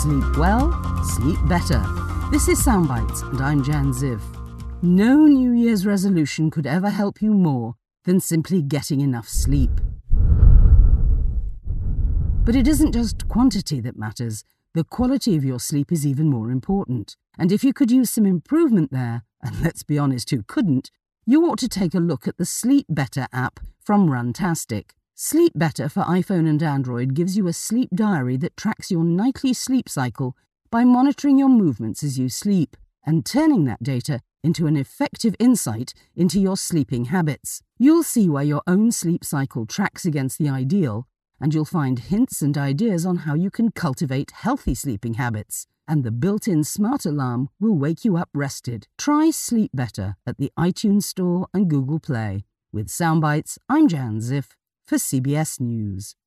Sleep well, sleep better. This is Soundbites, and I'm Jan Ziv. No New Year's resolution could ever help you more than simply getting enough sleep. But it isn't just quantity that matters. The quality of your sleep is even more important. And if you could use some improvement there, and let's be honest, who couldn't, you ought to take a look at the Sleep Better app from Runtastic. Sleep Better for iPhone and Android gives you a sleep diary that tracks your nightly sleep cycle by monitoring your movements as you sleep and turning that data into an effective insight into your sleeping habits. You'll see where your own sleep cycle tracks against the ideal, and you'll find hints and ideas on how you can cultivate healthy sleeping habits. And the built-in smart alarm will wake you up rested. Try Sleep Better at the iTunes Store and Google Play. With Soundbites, I'm Jan Ziff for CBS News.